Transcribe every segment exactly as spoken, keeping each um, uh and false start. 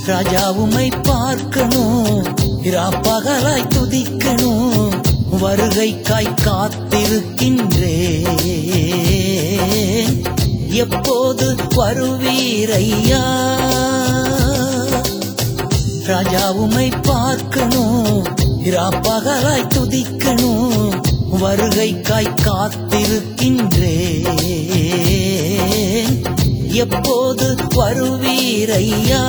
ராஜா உம்மை பார்க்கணும், இராப்பகலாய் துதிக்கணும், வருகைக்காய் காத்திருக்கின்றேன். எப்போது வருவீரையா? ராஜா உம்மை பார்க்கணும், இராப்பகலாய் துதிக்கணும், வருகைக்காய் காத்திருக்கின்றேன். எப்போது வருவீரையா?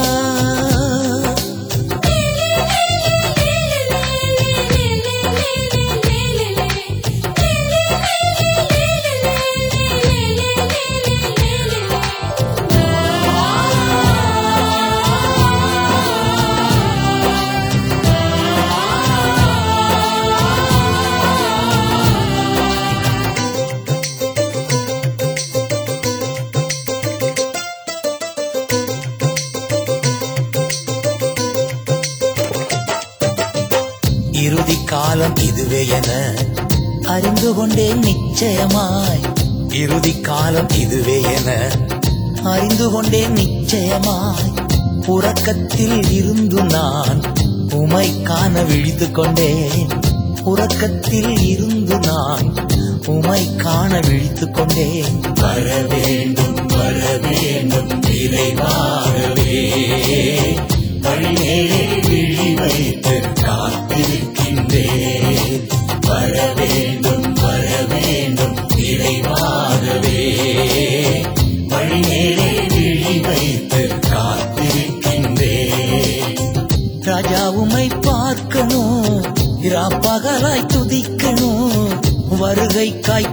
இறுதி காலம் இதுவே என அறிந்து கொண்டேன் நிச்சயமாய். இறுதி காலம் இதுவே என அறிந்து கொண்டேன் நிச்சயமாய். உறக்கத்தில் இருந்து நான் உமை காண விழித்து கொண்டேன். உறக்கத்தில் இருந்து நான் உமை காண விழித்து கொண்டேன். வர வேண்டும் வர வேண்டும் விரைவாகவே, வழிமேலே விழி வைத்து காத்திருக்கின்றேன். வர வேண்டும் வர வேண்டும் விரைவாகவே, வழிமேலே விழி வைத்து காத்திருக்கின்றேன். ராஜா உம்மை பார்க்கணும், இராப்பகலாய் துதிக்கணும், வருகைக்காய்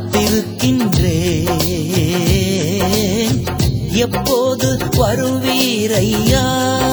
காத்திருக்கின்றேன். எப்போது வருவீரையா?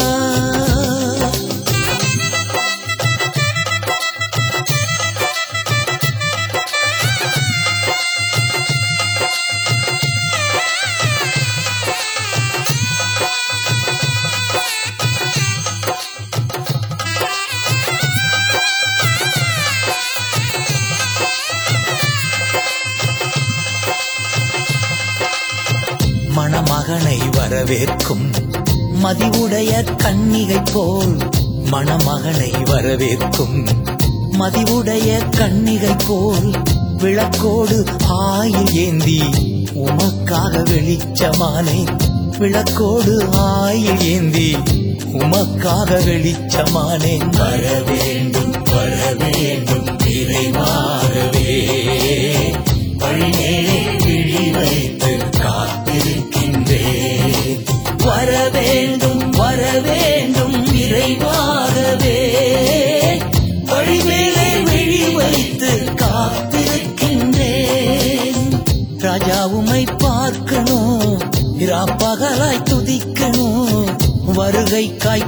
மணமகனை வரவேற்கும் மதிவுடைய கன்னிகை போல், மணமகனை வரவேற்கும் மதிவுடைய கன்னிகை போல், விளக்கோடு ஆயில் ஏந்தி உமக்காக வெளிச்சமானே. விளக்கோடு ஆயில் ஏந்தி உமக்காக வெளிச்சமானே. வர வேண்டும் வர வேண்டும் விரைவாகவே, வழிமேலே விழி வைத்து காத்திருக்கின்றேன். வர வேண்டும் வர வேண்டும் விரைவாகவே, வழிமேலே விழி வைத்து காத்திருக்கின்றேன். ராஜா உம்மை பார்க்கணும், இராப்பகலாய் துதிக்கணும், வருகைக்காய்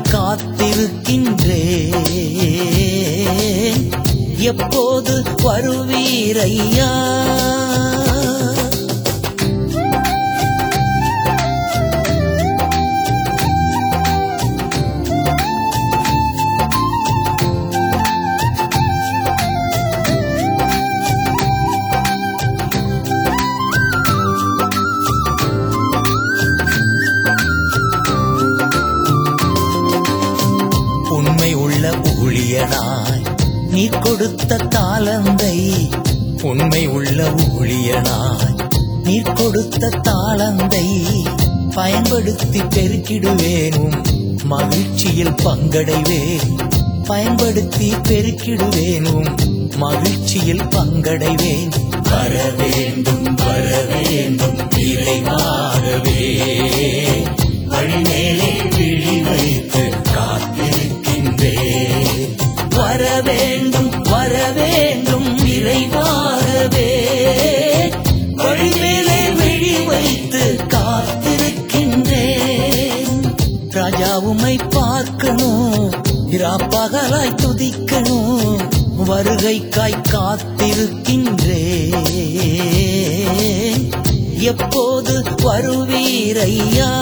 காத்திருக்கின்றேன். எப்போது வருவீரையா? உண்மை உள்ள ஊழியனாய் நீர் கொடுத்த தாளந்தை, உண்மை உள்ள ஊழியனாய் நீர் கொடுத்த தாளந்தை பயன்படுத்தி பெருக்கிடுவேனும் மகிழ்ச்சியில் பங்கடைவேன். பயன்படுத்தி பெருக்கிடுவேனும் மகிழ்ச்சியில் பங்கடைவேன். வர வேண்டும் வர வேண்டும் விரைவாகவே, வழிமேலே விழி வைத்து காத்திருக்கின்றேன். வர வேண்டும் வர வேண்டும் விரைவாகவே, வழிமேலே விழி வைத்து காத்திருக்கின்றேன். ராஜா உம்மை பார்க்கணும், இராப்பகலாய் துதிக்கணும், வருகைக்காய் காத்திருக்கின்றேன். எப்போது வருவீரையா?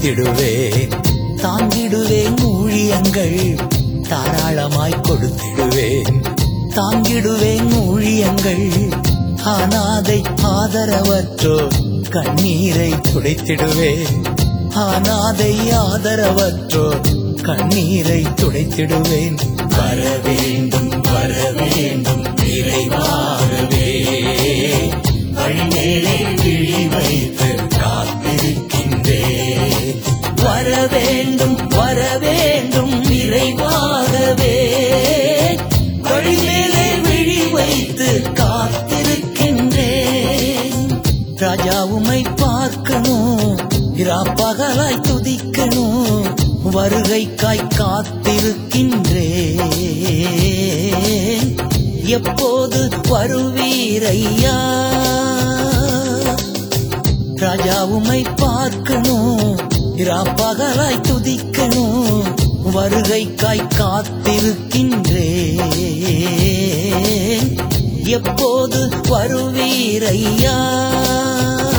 துதித்திடுவேன். தாங்கிடுவேன் ஊழியங்கள் தாராளமாய் கொடுத்திடுவேன். தாங்கிடுவேன் ஊழியங்கள் அநாதை ஆதரவற்றோர் கண்ணீரை துடைத்திடுவேன். அநாதை ஆதரவற்றோர் கண்ணீரை துடைத்திடுவேன். வரவேண்டும் வரவேண்டும் நிறைவாகவே வழிமேலே விழி வைத்து காத்திருக்கின்றேன். வரவேண்டும் வரவேண்டும் நிறைவாகவே வழிமேலே விழி வைத்து காத்திருக்கின்றேன். ராஜா உம்மை பார்க்கணும், இராப்பகலாய் துதிக்கணும், வருகைக்காய் காத்திருக்கின்றேன். எப்போது வருவீரையா? ராஜா உம்மை பார்க்கணும், இராப்பகலாய் துதிக்கணும், வருகைக்காய் காத்திருக்கின்றேன். எப்போது வருவீரையா?